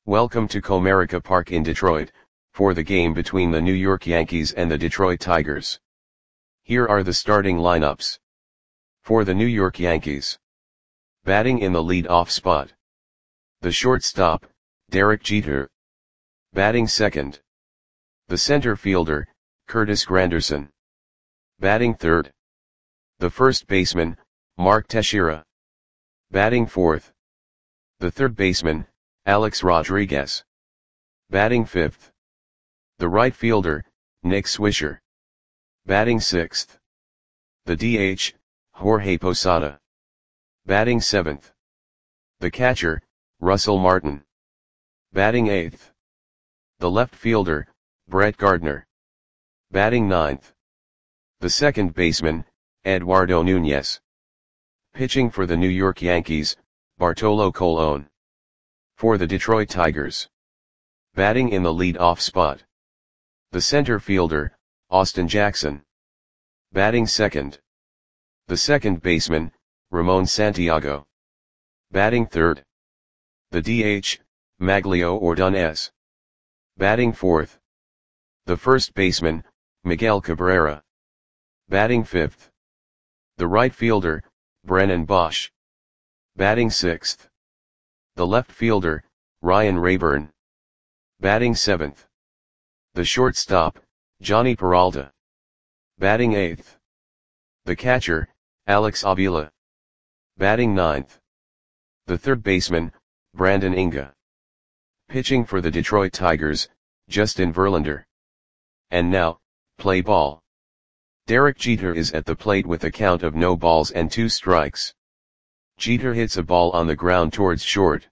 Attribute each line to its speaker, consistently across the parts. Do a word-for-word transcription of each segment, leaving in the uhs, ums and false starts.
Speaker 1: Welcome to Comerica Park in Detroit, for the game between the New York Yankees and the Detroit Tigers. Here are the starting lineups. For the New York Yankees. Batting in the lead-off spot. The shortstop, Derek Jeter. Batting second. The center fielder, Curtis Granderson. Batting third. The first baseman, Mark Teixeira. Batting fourth. The third baseman, Alex Rodriguez. Batting fifth. The right fielder, Nick Swisher. Batting sixth. The D H, Jorge Posada. Batting seventh. The catcher, Russell Martin. Batting eighth. The left fielder, Brett Gardner. Batting ninth. The second baseman, Eduardo Nunez. Pitching for the New York Yankees, Bartolo Colon. For the Detroit Tigers. Batting in the lead-off spot. The center fielder, Austin Jackson. Batting second. The second baseman, Ramon Santiago. Batting third. The D H, Maglio Ordonez. Batting fourth. The first baseman, Miguel Cabrera. Batting fifth. The right fielder, Brennan Bosch. Batting sixth. The left fielder, Ryan Rayburn. Batting seventh. The shortstop, Johnny Peralta. Batting eighth. The catcher, Alex Avila. Batting ninth. The third baseman, Brandon Inga. Pitching for the Detroit Tigers, Justin Verlander. And now, play ball. Derek Jeter is at the plate with a count of no balls and two strikes. Jeter hits a ball on the ground towards short.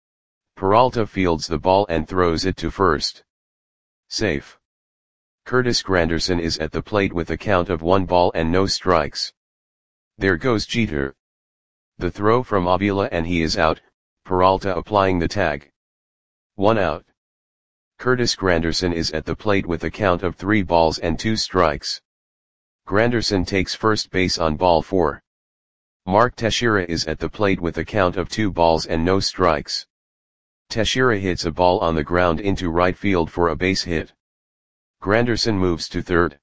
Speaker 1: Peralta fields the ball and throws it to first. Safe. Curtis Granderson is at the plate with a count of one ball and no strikes. There goes Jeter. The throw from Avila and he is out, Peralta applying the tag. One out. Curtis Granderson is at the plate with a count of three balls and two strikes. Granderson takes first base on ball four. Mark Teixeira is at the plate with a count of two balls and no strikes. Teixeira hits a ball on the ground into right field for a base hit. Granderson moves to third.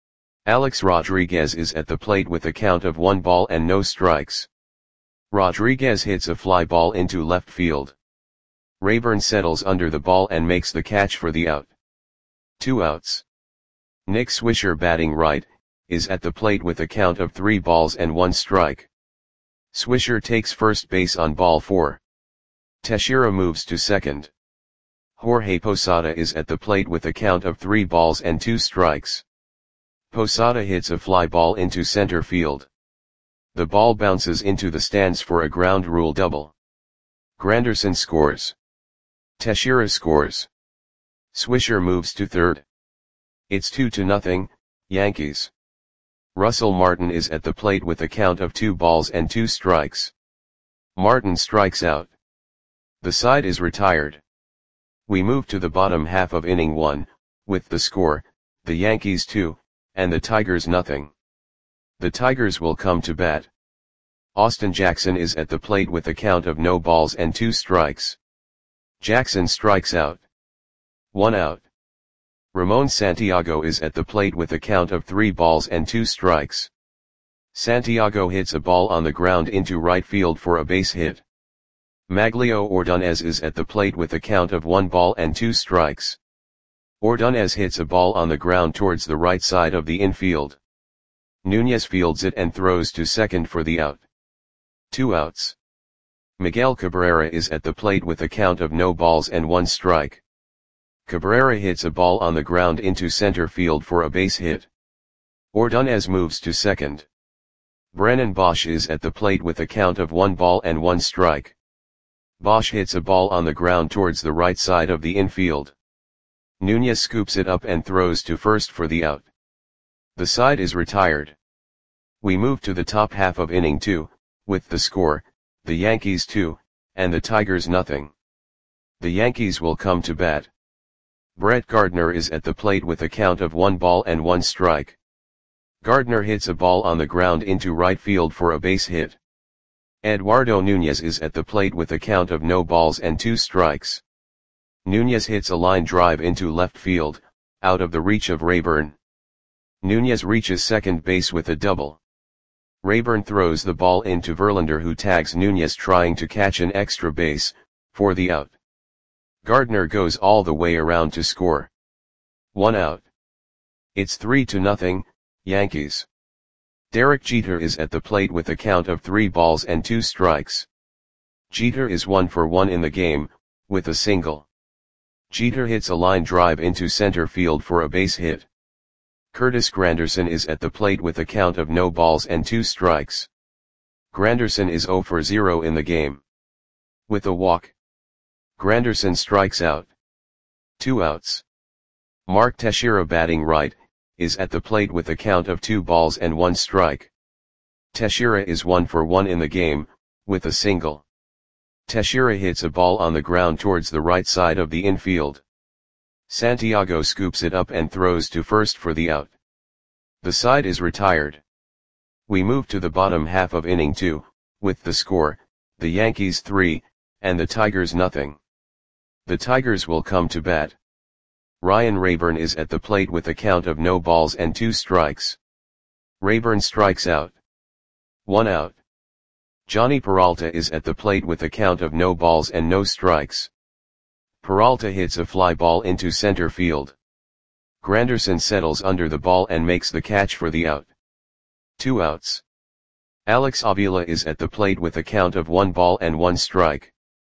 Speaker 1: Alex Rodriguez is at the plate with a count of one ball and no strikes. Rodriguez hits a fly ball into left field. Rayburn settles under the ball and makes the catch for the out. Two outs. Nick Swisher, batting right, is at the plate with a count of three balls and one strike. Swisher takes first base on ball four. Teixeira moves to second. Jorge Posada is at the plate with a count of three balls and two strikes. Posada hits a fly ball into center field. The ball bounces into the stands for a ground rule double. Granderson scores. Teixeira scores. Swisher moves to third. It's two to nothing, Yankees. Russell Martin is at the plate with a count of two balls and two strikes. Martin strikes out. The side is retired. We move to the bottom half of inning one, with the score, the Yankees two, and the Tigers nothing. The Tigers will come to bat. Austin Jackson is at the plate with a count of no balls and two strikes. Jackson strikes out. One out. Ramon Santiago is at the plate with a count of three balls and two strikes. Santiago hits a ball on the ground into right field for a base hit. Maglio Ordonez is at the plate with a count of one ball and two strikes. Ordonez hits a ball on the ground towards the right side of the infield. Nunez fields it and throws to second for the out. Two outs. Miguel Cabrera is at the plate with a count of no balls and one strike. Cabrera hits a ball on the ground into center field for a base hit. Ordonez moves to second. Brennan Bosch is at the plate with a count of one ball and one strike. Bosch hits a ball on the ground towards the right side of the infield. Nunez scoops it up and throws to first for the out. The side is retired. We move to the top half of inning two, with the score, the Yankees two, and the Tigers nothing. The Yankees will come to bat. Brett Gardner is at the plate with a count of one ball and one strike. Gardner hits a ball on the ground into right field for a base hit. Eduardo Nunez is at the plate with a count of no balls and two strikes. Nunez hits a line drive into left field, out of the reach of Rayburn. Nunez reaches second base with a double. Rayburn throws the ball into Verlander, who tags Nunez trying to catch an extra base, for the out. Gardner goes all the way around to score. One out. It's three to nothing, Yankees. Derek Jeter is at the plate with a count of three balls and two strikes. Jeter is one for one in the game, with a single. Jeter hits a line drive into center field for a base hit. Curtis Granderson is at the plate with a count of no balls and two strikes. Granderson is zero for zero in the game. With a walk, Granderson strikes out. Two outs. Mark Teixeira, batting right, is at the plate with a count of two balls and one strike. Teixeira is one for one in the game, with a single. Teixeira hits a ball on the ground towards the right side of the infield. Santiago scoops it up and throws to first for the out. The side is retired. We move to the bottom half of inning two, with the score, the Yankees three, and the Tigers nothing. The Tigers will come to bat. Ryan Rayburn is at the plate with a count of no balls and two strikes. Rayburn strikes out. One out. Johnny Peralta is at the plate with a count of no balls and no strikes. Peralta hits a fly ball into center field. Granderson settles under the ball and makes the catch for the out. Two outs. Alex Avila is at the plate with a count of one ball and one strike.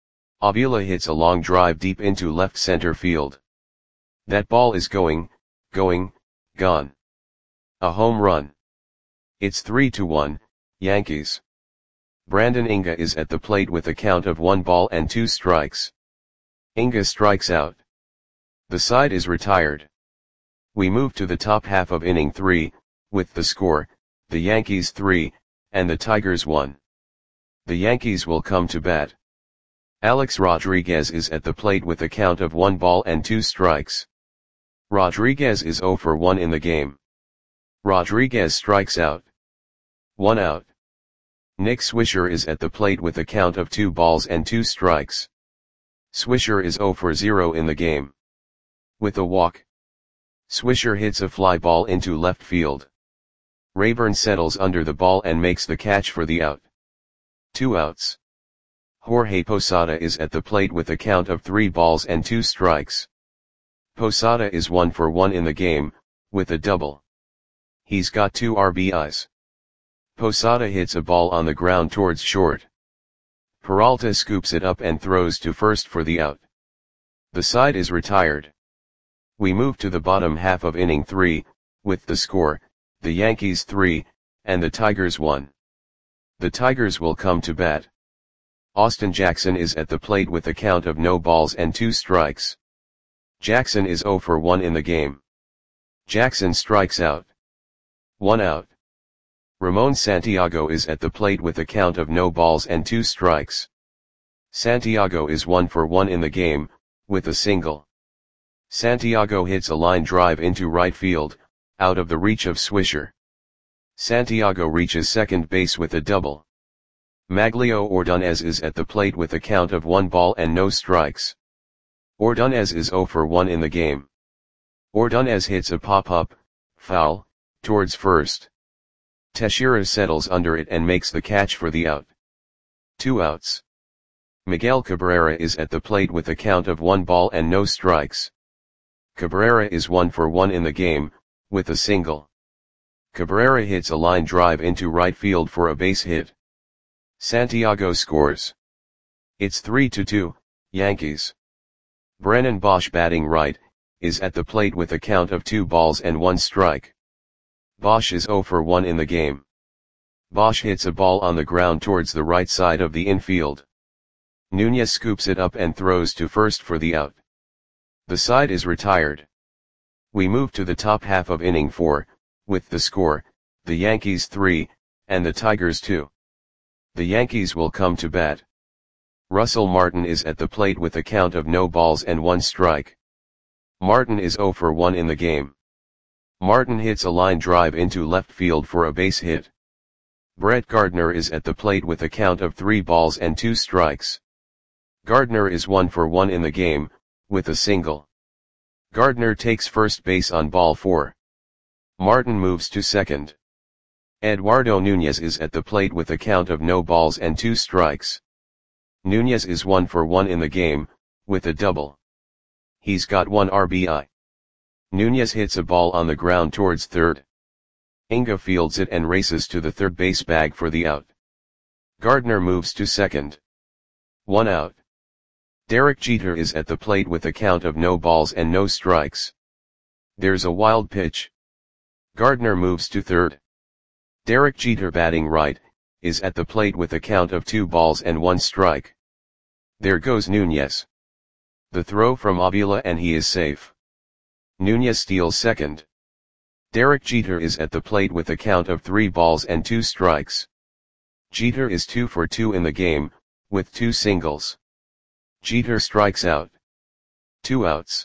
Speaker 1: Avila hits a long drive deep into left center field. That ball is going, going, gone. A home run. It's three to one, Yankees. Brandon Inga is at the plate with a count of one ball and two strikes. Inga strikes out. The side is retired. We move to the top half of inning three, with the score, the Yankees three, and the Tigers one. The Yankees will come to bat. Alex Rodriguez is at the plate with a count of one ball and two strikes. Rodriguez is zero for one in the game. Rodriguez strikes out. One out. Nick Swisher is at the plate with a count of two balls and two strikes. Swisher is zero for zero in the game. With a walk, Swisher hits a fly ball into left field. Rayburn settles under the ball and makes the catch for the out. Two outs. Jorge Posada is at the plate with a count of three balls and two strikes. Posada is one for one in the game, with a double. He's got two R B Is. Posada hits a ball on the ground towards short. Peralta scoops it up and throws to first for the out. The side is retired. We move to the bottom half of inning three, with the score, the Yankees three, and the Tigers one. The Tigers will come to bat. Austin Jackson is at the plate with a count of no balls and two strikes. Jackson is zero for one in the game. Jackson strikes out. One out. Ramon Santiago is at the plate with a count of no balls and two strikes. Santiago is one for one in the game, with a single. Santiago hits a line drive into right field, out of the reach of Swisher. Santiago reaches second base with a double. Maglio Ordonez is at the plate with a count of one ball and no strikes. Ordonez is zero for one in the game. Ordonez hits a pop-up, foul, towards first. Teixeira settles under it and makes the catch for the out. Two outs. Miguel Cabrera is at the plate with a count of one ball and no strikes. Cabrera is one for one in the game, with a single. Cabrera hits a line drive into right field for a base hit. Santiago scores. It's three to two, Yankees. Brennan Bosch, batting right, is at the plate with a count of two balls and one strike. Bosch is zero for one in the game. Bosch hits a ball on the ground towards the right side of the infield. Nunez scoops it up and throws to first for the out. The side is retired. We move to the top half of inning four, with the score, the Yankees three, and the Tigers two. The Yankees will come to bat. Russell Martin is at the plate with a count of no balls and one strike. Martin is zero for one in the game. Martin hits a line drive into left field for a base hit. Brett Gardner is at the plate with a count of three balls and two strikes. Gardner is one for one in the game, with a single. Gardner takes first base on ball four. Martin moves to second. Eduardo Nunez is at the plate with a count of no balls and two strikes. Nunez is one for one in the game, with a double. He's got one R B I. Nunez hits a ball on the ground towards third. Inga fields it and races to the third base bag for the out. Gardner moves to second. One out. Derek Jeter is at the plate with a count of no balls and no strikes. There's a wild pitch. Gardner moves to third. Derek Jeter, batting right, is at the plate with a count of two balls and one strike. There goes Nunez. The throw from Avila and he is safe. Nunez steals second. Derek Jeter is at the plate with a count of three balls and two strikes. Jeter is two for two in the game, with two singles. Jeter strikes out. Two outs.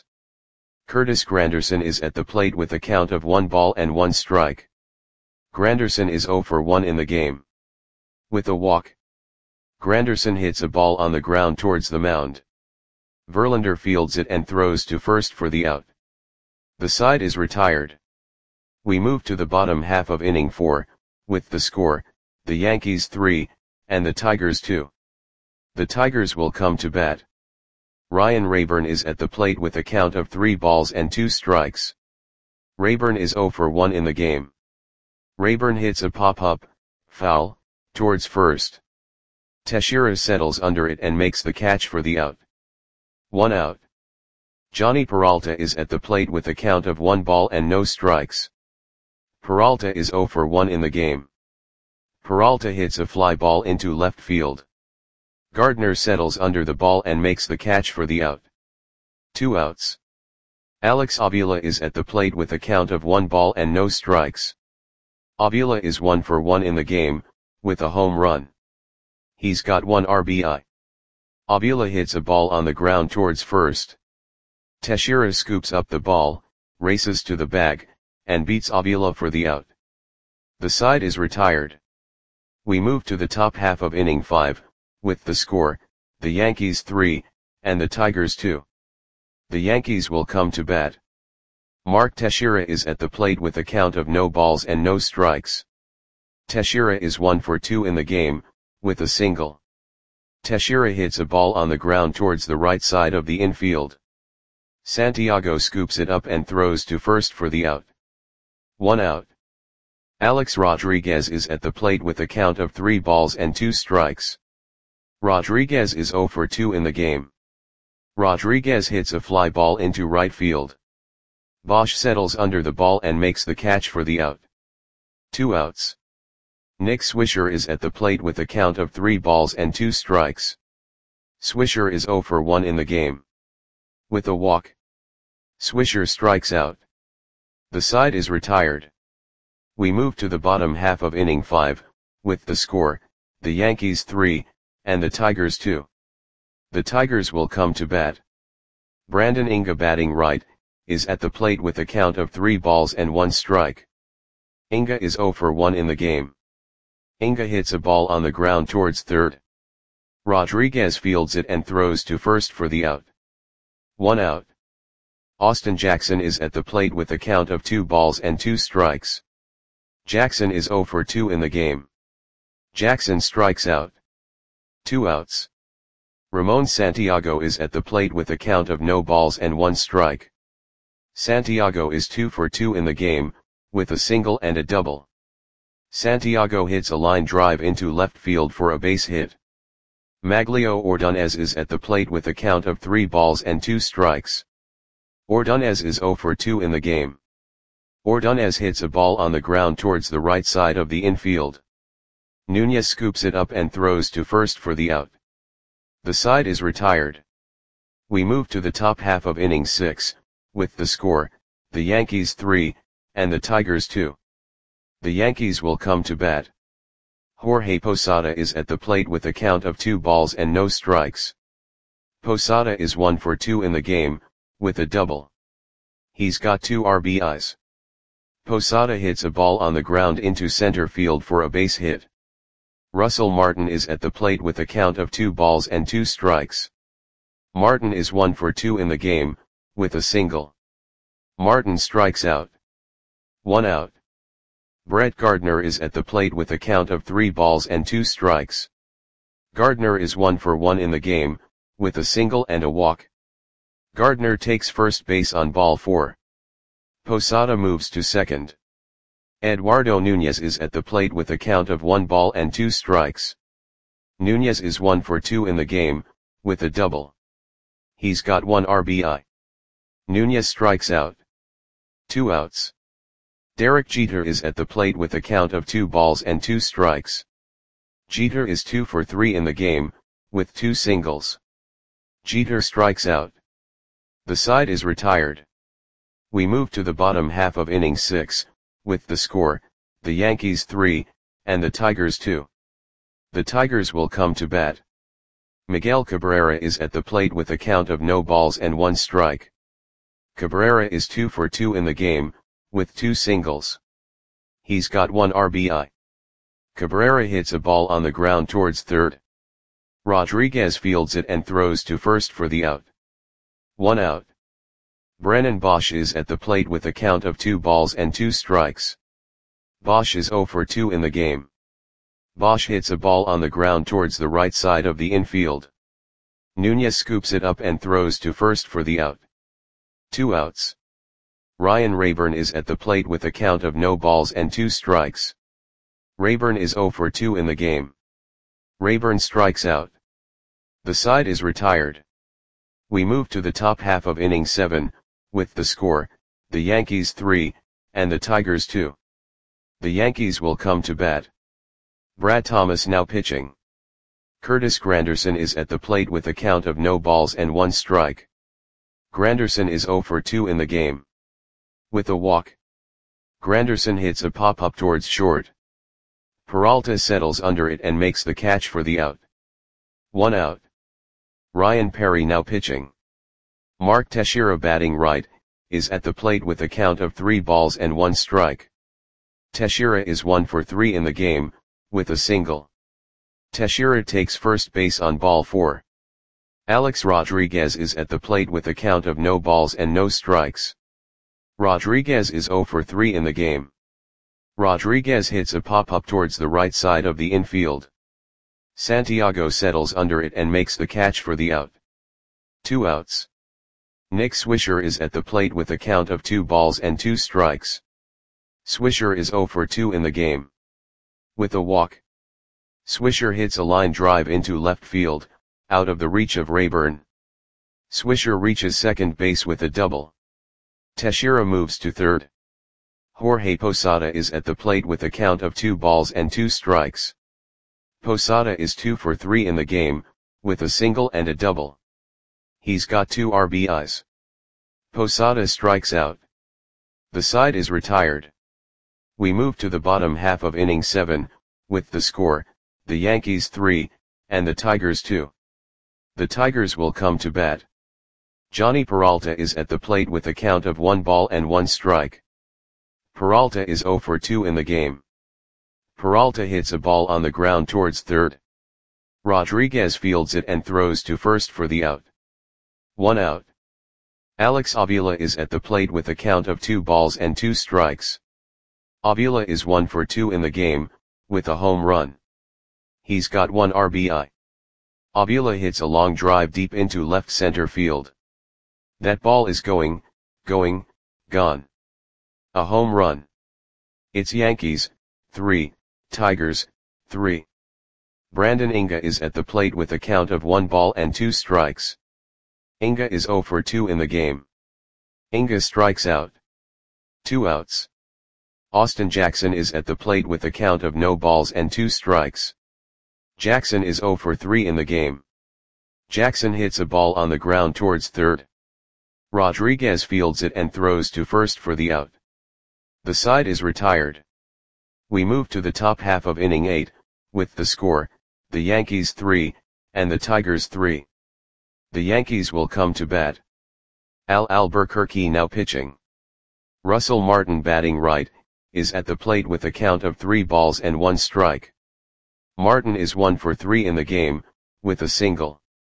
Speaker 1: Curtis Granderson is at the plate with a count of one ball and one strike. Granderson is zero for one in the game. With a walk. Granderson hits a ball on the ground towards the mound. Verlander fields it and throws to first for the out. The side is retired. We move to the bottom half of inning four, with the score, the Yankees three, and the Tigers two. The Tigers will come to bat. Ryan Rayburn is at the plate with a count of three balls and two strikes. Rayburn is zero for one in the game. Rayburn hits a pop-up, foul, towards first. Teixeira settles under it and makes the catch for the out. One out. Johnny Peralta is at the plate with a count of one ball and no strikes. Peralta is zero for one in the game. Peralta hits a fly ball into left field. Gardner settles under the ball and makes the catch for the out. Two outs. Alex Avila is at the plate with a count of one ball and no strikes. Avila is one for one in the game, with a home run. He's got one R B I. Avila hits a ball on the ground towards first. Teixeira scoops up the ball, races to the bag, and beats Avila for the out. The side is retired. We move to the top half of inning five, with the score, the Yankees three, and the Tigers two. The Yankees will come to bat. Mark Teixeira is at the plate with a count of no balls and no strikes. Teixeira is one for two in the game, with a single. Teixeira hits a ball on the ground towards the right side of the infield. Santiago scoops it up and throws to first for the out. One out. Alex Rodriguez is at the plate with a count of three balls and two strikes. Rodriguez is zero for two in the game. Rodriguez hits a fly ball into right field. Bosch settles under the ball and makes the catch for the out. Two outs. Nick Swisher is at the plate with a count of three balls and two strikes. Swisher is zero for one in the game. With a walk. Swisher strikes out. The side is retired. We move to the bottom half of inning five, with the score, the Yankees three, and the Tigers two. The Tigers will come to bat. Brandon Inga, batting right, is at the plate with a count of three balls and one strike. Inga is zero for one in the game. Inga hits a ball on the ground towards third. Rodriguez fields it and throws to first for the out. One out. Austin Jackson is at the plate with a count of two balls and two strikes. Jackson is zero for two in the game. Jackson strikes out. Two outs. Ramon Santiago is at the plate with a count of no balls and one strike. Santiago is two for two in the game, with a single and a double. Santiago hits a line drive into left field for a base hit. Maglio Ordonez is at the plate with a count of three balls and two strikes. Ordonez is zero for two in the game. Ordonez hits a ball on the ground towards the right side of the infield. Nunez scoops it up and throws to first for the out. The side is retired. We move to the top half of inning six, with the score, the Yankees three, and the Tigers two. The Yankees will come to bat. Jorge Posada is at the plate with a count of two balls and no strikes. Posada is one for two in the game, with a double. He's got two R B Is. Posada hits a ball on the ground into center field for a base hit. Russell Martin is at the plate with a count of two balls and two strikes. Martin is one for two in the game, with a single. Martin strikes out. One out. Brett Gardner is at the plate with a count of three balls and two strikes. Gardner is one for one in the game, with a single and a walk. Gardner takes first base on ball four. Posada moves to second. Eduardo Nunez is at the plate with a count of one ball and two strikes. Nunez is one for two in the game, with a double. He's got one R B I. Nunez strikes out. Two outs. Derek Jeter is at the plate with a count of two balls and two strikes. Jeter is two for three in the game, with two singles. Jeter strikes out. The side is retired. We move to the bottom half of inning six, with the score, the Yankees three, and the Tigers two. The Tigers will come to bat. Miguel Cabrera is at the plate with a count of no balls and one strike. Cabrera is two for two in the game, with two singles. He's got one R B I. Cabrera hits a ball on the ground towards third. Rodriguez fields it and throws to first for the out. One out. Brennan Bosch is at the plate with a count of two balls and two strikes. Bosch is zero for two in the game. Bosch hits a ball on the ground towards the right side of the infield. Nunez scoops it up and throws to first for the out. Two outs. Ryan Rayburn is at the plate with a count of no balls and two strikes. Rayburn is zero for two in the game. Rayburn strikes out. The side is retired. We move to the top half of inning seven, with the score, the Yankees three, and the Tigers two. The Yankees will come to bat. Brad Thomas now pitching. Curtis Granderson is at the plate with a count of no balls and one strike. Granderson is zero for two in the game. With a walk. Granderson hits a pop-up towards short. Peralta settles under it and makes the catch for the out. One out. Ryan Perry now pitching. Mark Teixeira batting right, is at the plate with a count of three balls and one strike. Teixeira is one for three in the game, with a single. Teixeira takes first base on ball four. Alex Rodriguez is at the plate with a count of no balls and no strikes. Rodriguez is zero for three in the game. Rodriguez hits a pop-up towards the right side of the infield. Santiago settles under it and makes the catch for the out. Two outs. Nick Swisher is at the plate with a count of two balls and two strikes. Swisher is zero for two in the game. With a walk. Swisher hits a line drive into left field, out of the reach of Rayburn. Swisher reaches second base with a double. Teixeira moves to third. Jorge Posada is at the plate with a count of two balls and two strikes. Posada is two for three in the game, with a single and a double. He's got two R B Is. Posada strikes out. The side is retired. We move to the bottom half of inning seven, with the score, the Yankees three, and the Tigers two. The Tigers will come to bat. Johnny Peralta is at the plate with a count of one ball and one strike. Peralta is zero for two in the game. Peralta hits a ball on the ground towards third. Rodriguez fields it and throws to first for the out. One out. Alex Avila is at the plate with a count of two balls and two strikes. Avila is one for two in the game, with a home run. He's got one R B I. Avila hits a long drive deep into left center field. That ball is going, going, gone. A home run. It's Yankees, three, Tigers, three. Brandon Inga is at the plate with a count of one ball and two strikes. Inga is zero for two in the game. Inga strikes out. Two outs. Austin Jackson is at the plate with a count of no balls and two strikes. Jackson is zero for three in the game. Jackson hits a ball on the ground towards third. Rodriguez fields it and throws to first for the out. The side is retired. We move to the top half of inning eight, with the score, the Yankees three, and the Tigers three. The Yankees will come to bat. Al Albuquerque now pitching. Russell Martin batting right, is at the plate with a count of three balls and one strike. Martin is one for three in the game, with a single.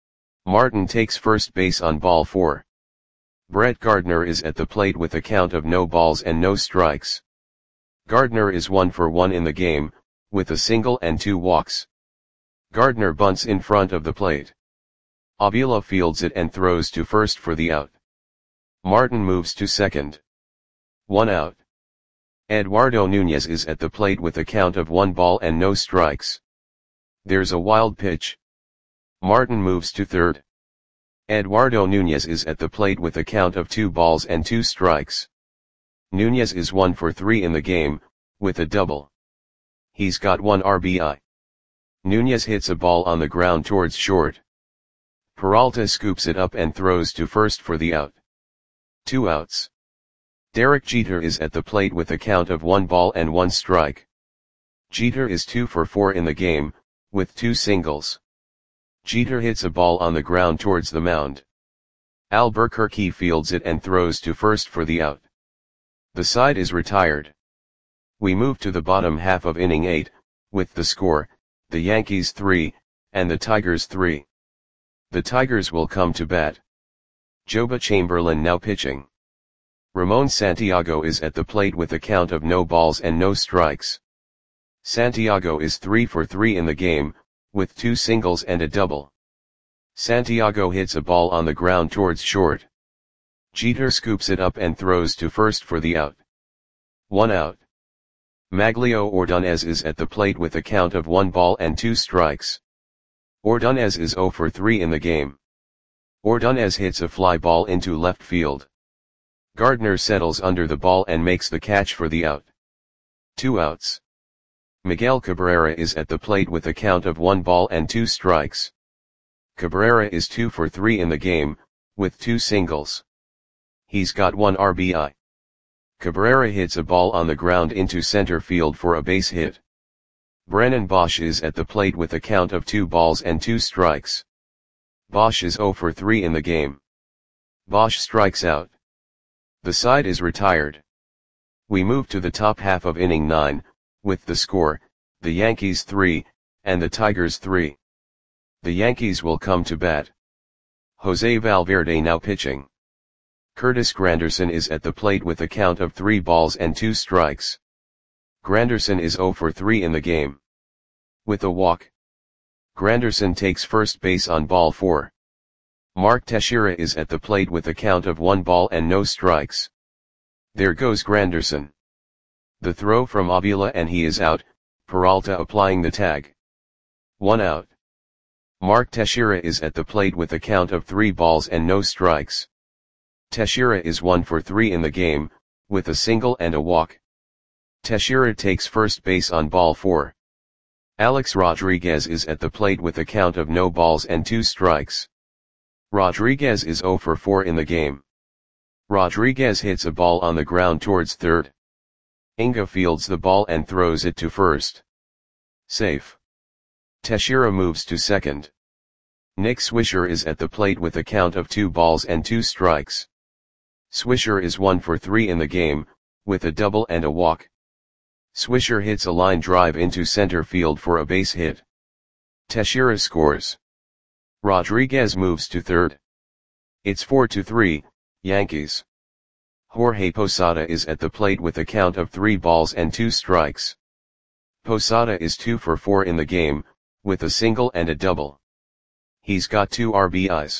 Speaker 1: Martin takes first base on ball four. Brett Gardner is at the plate with a count of no balls and no strikes. Gardner is one for one in the game, with a single and two walks. Gardner bunts in front of the plate. Avila fields it and throws to first for the out. Martin moves to second. One out. Eduardo Nunez is at the plate with a count of one ball and no strikes. There's a wild pitch. Martin moves to third. Eduardo Nunez is at the plate with a count of two balls and two strikes. Nunez is one for three in the game, with a double. He's got one R B I. Nunez hits a ball on the ground towards short. Peralta scoops it up and throws to first for the out. Two outs. Derek Jeter is at the plate with a count of one ball and one strike. Jeter is two for four in the game, with two singles. Jeter hits a ball on the ground towards the mound. Albuquerque fields it and throws to first for the out. The side is retired. We move to the bottom half of inning eight, with the score, the Yankees three, and the Tigers three. The Tigers will come to bat. Joba Chamberlain now pitching. Ramon Santiago is at the plate with a count of no balls and no strikes. Santiago is three for three in the game, with two singles and a double. Santiago hits a ball on the ground towards short. Jeter scoops it up and throws to first for the out. One out. Maglio Ordonez is at the plate with a count of one ball and two strikes. Ordonez is zero for three in the game. Ordonez hits a fly ball into left field. Gardner settles under the ball and makes the catch for the out. Two outs. Miguel Cabrera is at the plate with a count of one ball and two strikes. Cabrera is two for three in the game, with two singles. He's got one R B I. Cabrera hits a ball on the ground into center field for a base hit. Brennan Bosch is at the plate with a count of two balls and two strikes. Bosch is zero for three in the game. Bosch strikes out. The side is retired. We move to the top half of inning nine, with the score, the Yankees three, and the Tigers three. The Yankees will come to bat. Jose Valverde now pitching. Curtis Granderson is at the plate with a count of three balls and two strikes. Granderson is zero for three in the game. With a walk. Granderson takes first base on ball four. Mark Teixeira is at the plate with a count of one ball and no strikes. There goes Granderson. The throw from Avila and he is out, Peralta applying the tag. One out. Mark Teixeira is at the plate with a count of three balls and no strikes. Teixeira is one for three in the game, with a single and a walk. Teixeira takes first base on ball four. Alex Rodriguez is at the plate with a count of no balls and two strikes. Rodriguez is zero for four in the game. Rodriguez hits a ball on the ground towards third. Inga fields the ball and throws it to first. Safe. Teixeira moves to second. Nick Swisher is at the plate with a count of two balls and two strikes. Swisher is one for three in the game, with a double and a walk. Swisher hits a line drive into center field for a base hit. Teixeira scores. Rodriguez moves to third. It's four to three, Yankees. Jorge Posada is at the plate with a count of three balls and two strikes. Posada is two for four in the game, with a single and a double. He's got two R B Is.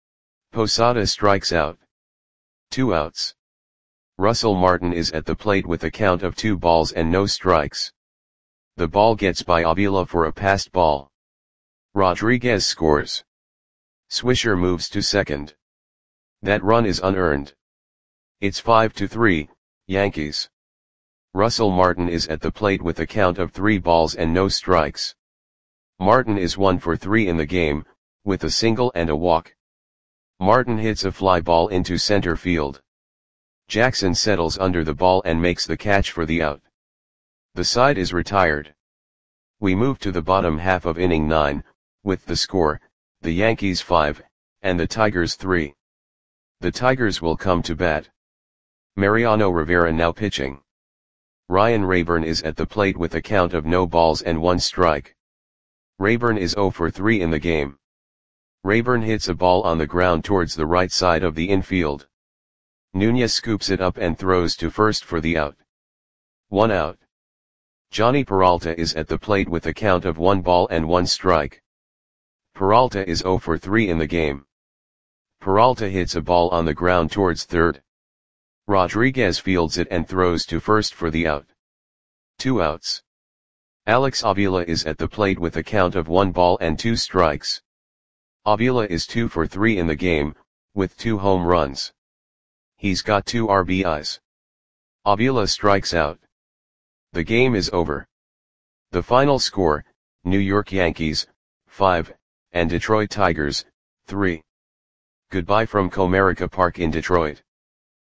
Speaker 1: Posada strikes out. Two outs. Russell Martin is at the plate with a count of two balls and no strikes. The ball gets by Avila for a passed ball. Rodriguez scores. Swisher moves to second. That run is unearned. It's five to three, Yankees. Russell Martin is at the plate with a count of three balls and no strikes. Martin is one for three in the game, with a single and a walk. Martin hits a fly ball into center field. Jackson settles under the ball and makes the catch for the out. The side is retired. We move to the bottom half of inning nine, with the score, the Yankees five, and the Tigers three. The Tigers will come to bat. Mariano Rivera now pitching. Ryan Rayburn is at the plate with a count of no balls and one strike. Rayburn is zero for three in the game. Rayburn hits a ball on the ground towards the right side of the infield. Nunez scoops it up and throws to first for the out. One out. Johnny Peralta is at the plate with a count of one ball and one strike. Peralta is zero for three in the game. Peralta hits a ball on the ground towards third. Rodriguez fields it and throws to first for the out. Two outs. Alex Avila is at the plate with a count of one ball and two strikes. Avila is two for three in the game, with two home runs. He's got two R B Is. Avila strikes out. The game is over. The final score, New York Yankees, five, and Detroit Tigers, three. Goodbye from Comerica Park in Detroit.